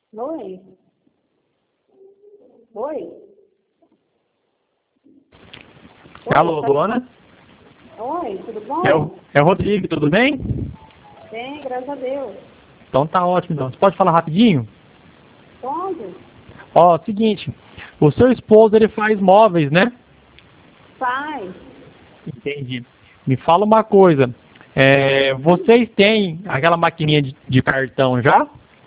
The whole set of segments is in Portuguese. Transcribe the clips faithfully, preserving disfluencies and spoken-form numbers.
Oi. Oi. Alô, Oi, tá... dona? Oi, tudo bom? É o, é o Rodrigo, tudo bem? Bem, graças a Deus. Então tá ótimo, então. Você pode falar rapidinho? Onde? Ó, seguinte, o seu esposo, ele faz móveis, né? Faz. Entendi. Me fala uma coisa, é, vocês têm aquela maquininha de, de cartão já?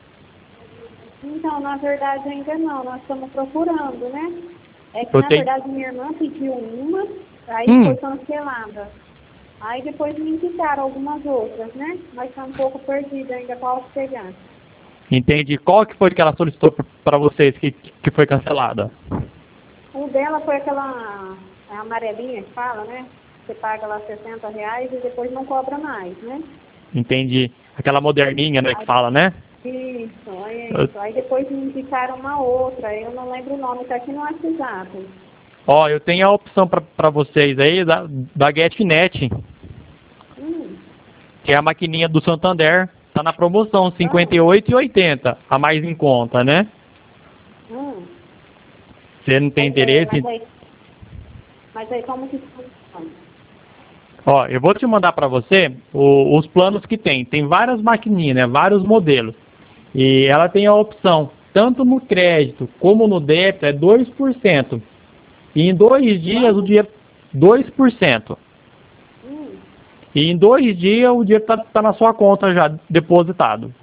Então, na verdade, ainda não. Nós estamos procurando, né? É que, Eu na tenho... verdade, minha irmã pediu uma, aí Hum, foi cancelada. Aí depois me indicaram algumas outras, né? Mas está um pouco perdida ainda qual pegar. entendi. Qual que foi que ela solicitou para vocês que, que foi cancelada? O dela foi aquela a amarelinha que fala, né? Você paga lá sessenta reais e depois não cobra mais, né? Entendi. Aquela moderninha, né, que fala, né? Isso, é Eu- isso. Aí depois me indicaram uma outra, eu não lembro o nome, tá aqui no WhatsApp. Ó, eu tenho a opção para vocês aí da, da GetNet, Hum, que é a maquininha do Santander. Tá na promoção, cinquenta vamos? e oito e oitenta, a mais em conta, né? Hum. Você não tem Mas, é, mas, interesse? aí, mas aí como que funciona? Ó, eu vou te mandar para você o- os planos que tem. Tem várias maquininhas, né? Vários modelos. E ela tem a opção, tanto no crédito como no débito, é dois por cento. E em dois dias o Quanto? dinheiro... dois por cento. Hum, E em dois dias o dinheiro tá, tá na sua conta já, depositado.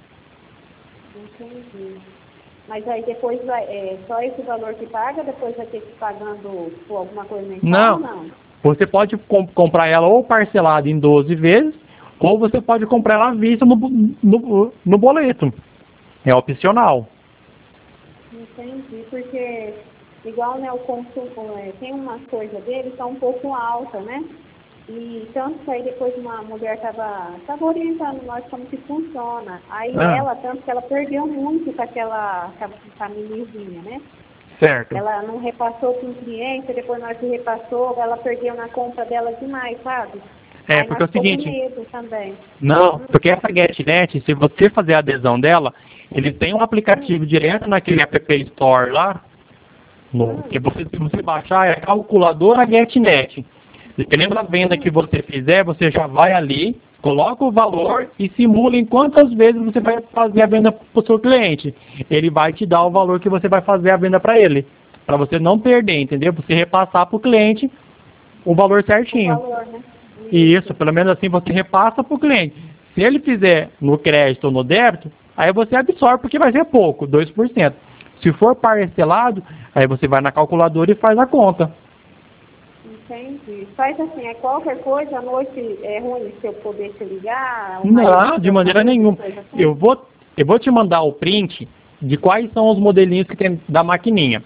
entendi. Mas aí depois vai, é só esse valor que paga, depois vai ter que ir pagando por alguma coisa mensal ou Não, não? você pode com- comprar ela ou parcelada em doze vezes, ou você pode comprar ela à vista no, bo- no, no boleto. É opcional. Entendi, porque igual, né, o consumo, é, tem uma coisa dele que é um pouco alta, né? E tanto que aí depois uma mulher estava tava orientando nós como que funciona. Aí Ah, ela, tanto que ela perdeu muito com aquela, com a com a menininha, né? certo. Ela não repassou para um cliente, depois nós que repassou, ela perdeu na compra dela demais, sabe? É, Aí porque nós é o ficou com seguinte, medo também. não, porque essa GetNet, se você fazer a adesão dela, ele tem um Hum, aplicativo direto naquele App Store lá, no, que hum, você, se você baixar, é calculadora GetNet. Dependendo da venda que hum, você fizer, você já vai ali, coloca o valor e simula em quantas vezes você vai fazer a venda para o seu cliente. Ele vai te dar o valor que você vai fazer a venda para ele. Para você não perder, entendeu? Você repassar para o cliente o valor o certinho. valor, né? E isso, Isso. pelo menos assim você repassa para o cliente. Se ele fizer no crédito ou no débito, aí você absorve porque vai ser pouco, dois por cento. Se for parcelado, aí você vai na calculadora e faz a conta. Entendi. Faz assim, é qualquer coisa, à noite é ruim se eu poder te ligar, o marido Não, de tem alguma maneira dúvida, nenhuma. coisa assim? Eu vou, eu vou te mandar o print de quais são os modelinhos que tem da maquininha.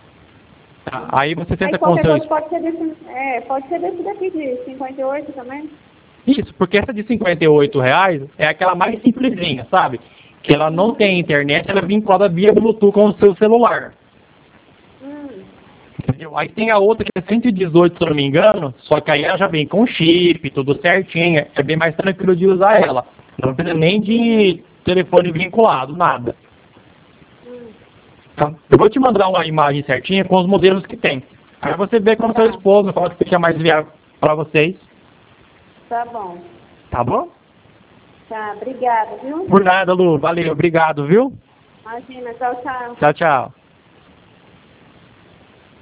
Tá? Aí você Aí tenta com o qualquer seu... coisa pode ser desse, é, pode ser desse daqui de cinquenta e oito também. Isso, porque essa de cinquenta e oito reais é aquela mais simplesinha, sabe? Que ela não tem internet, ela é vinculada via Bluetooth com o seu celular. Hum, Entendeu? Aí tem a outra que é cento e dezoito, se eu não me engano, só que aí ela já vem com chip, tudo certinho, é bem mais tranquilo de usar ela. Não precisa nem de telefone vinculado, nada. hum, Tá? Eu vou te mandar uma imagem certinha com os modelos que tem. Aí você vê com o seu tá, esposo, qual que fica mais viável para vocês. tá bom. Tá bom? Tá, obrigada, viu? Por nada, Lu. Valeu, obrigado, viu? Imagina, tchau, tchau. Tchau, tchau.